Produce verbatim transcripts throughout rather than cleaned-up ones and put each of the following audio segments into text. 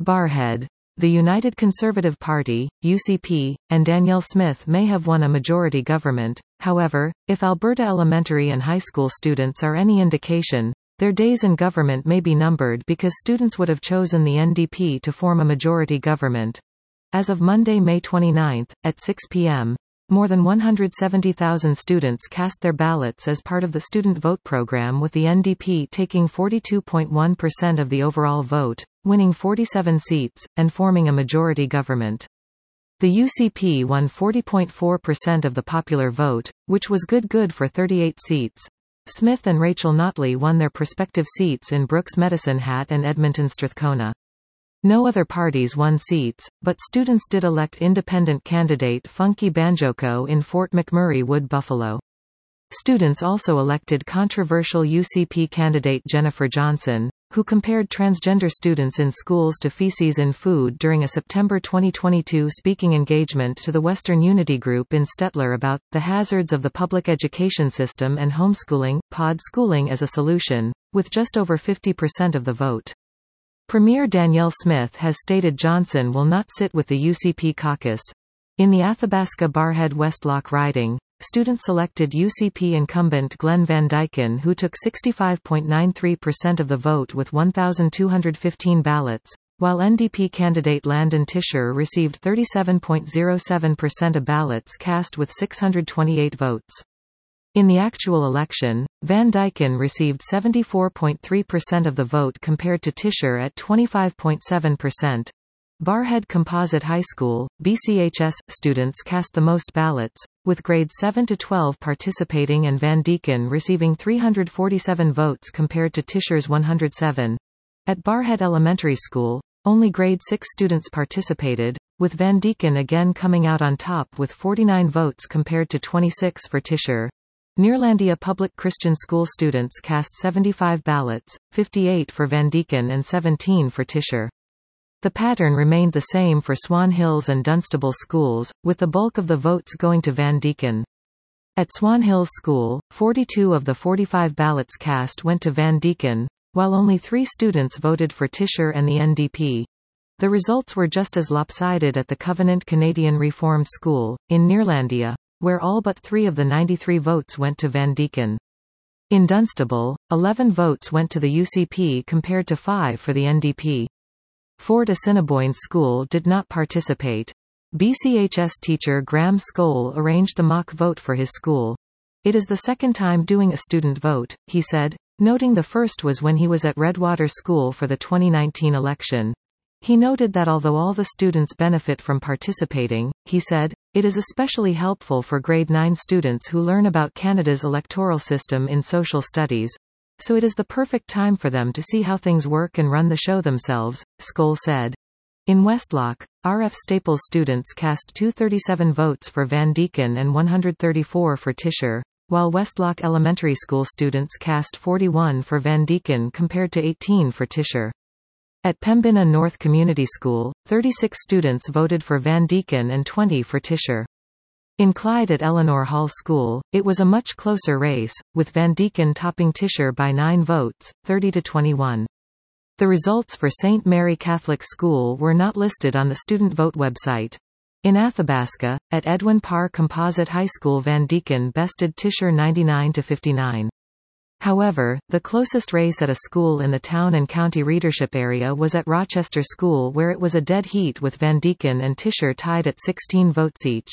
Barrhead. The United Conservative Party, U C P, and Danielle Smith may have won a majority government. However, if Alberta elementary and high school students are any indication, their days in government may be numbered because students would have chosen the N D P to form a majority government. As of Monday, May twenty-ninth, at six p m, more than one hundred seventy thousand students cast their ballots as part of the student vote program, with the N D P taking forty-two point one percent of the overall vote, winning forty-seven seats, and forming a majority government. The U C P won forty point four percent of the popular vote, which was good good for thirty-eight seats. Smith and Rachel Notley won their prospective seats in Brooks Medicine Hat and Edmonton Strathcona. No other parties won seats, but students did elect independent candidate Funky Banjoko in Fort McMurray Wood Buffalo. Students also elected controversial U C P candidate Jennifer Johnson, who compared transgender students in schools to feces in food during a September twenty twenty-two speaking engagement to the Western Unity Group in Stettler about the hazards of the public education system and homeschooling, pod schooling as a solution, with just over fifty percent of the vote. Premier Danielle Smith has stated Johnson will not sit with the U C P caucus. In the Athabasca Barrhead Westlock riding, students selected U C P incumbent Glenn Van Dyken, who took sixty-five point nine three percent of the vote with one thousand two hundred fifteen ballots, while N D P candidate Landon Tisher received thirty-seven point zero seven percent of ballots cast with six hundred twenty-eight votes. In the actual election, Van Dyken received seventy-four point three percent of the vote compared to Tisher at twenty-five point seven percent. Barrhead Composite High School, B C H S, students cast the most ballots, with grades seven to twelve participating and Van Dyken receiving three hundred forty-seven votes compared to Tisher's one hundred seven. At Barrhead Elementary School, only grade six students participated, with Van Dyken again coming out on top with forty-nine votes compared to twenty-six for Tisher. Nearlandia Public Christian School students cast seventy-five ballots, fifty-eight for Van Dyken and seventeen for Tisher. The pattern remained the same for Swan Hills and Dunstable schools, with the bulk of the votes going to Van Dyken. At Swan Hills School, forty-two of the forty-five ballots cast went to Van Dyken, while only three students voted for Tisher and the N D P. The results were just as lopsided at the Covenant Canadian Reformed School, in Nearlandia, where all but three of the ninety-three votes went to Van Dyken. In Dunstable, eleven votes went to the U C P compared to five for the N D P. Fort Assiniboine School did not participate. B C H S teacher Graham Skoll arranged the mock vote for his school. "It is the second time doing a student vote," he said, noting the first was when he was at Redwater School for the twenty nineteen election. He noted that although all the students benefit from participating, he said, it is especially helpful for grade nine students who learn about Canada's electoral system in social studies. So it is the perfect time for them to see how things work and run the show themselves, Skoll said. In Westlock, R F Staples students cast two hundred thirty-seven votes for Van Dyken and one hundred thirty-four for Tisher, while Westlock Elementary School students cast forty-one for Van Dyken compared to eighteen for Tisher. At Pembina North Community School, thirty-six students voted for Van Dyken and twenty for Tisher. In Clyde at Eleanor Hall School, it was a much closer race, with Van Dyken topping Tisher by nine votes, thirty to twenty-one. The results for Saint Mary Catholic School were not listed on the student vote website. In Athabasca, at Edwin Parr Composite High School, Van Dyken bested Tisher ninety-nine to fifty-nine. However, the closest race at a school in the town and county readership area was at Rochester School, where it was a dead heat with Van Dyken and Tisher tied at sixteen votes each.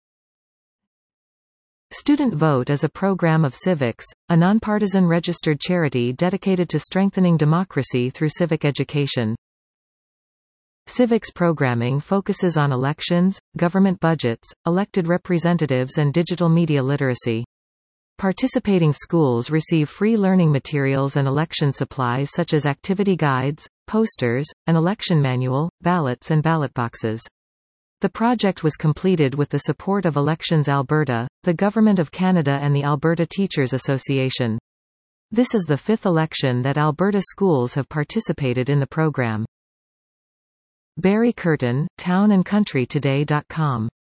Student Vote is a program of Civics, a nonpartisan registered charity dedicated to strengthening democracy through civic education. Civics programming focuses on elections, government budgets, elected representatives and digital media literacy. Participating schools receive free learning materials and election supplies such as activity guides, posters, an election manual, ballots and ballot boxes. The project was completed with the support of Elections Alberta, the Government of Canada and the Alberta Teachers Association. This is the fifth election that Alberta schools have participated in the program. Barry Curtin, town and country today dot com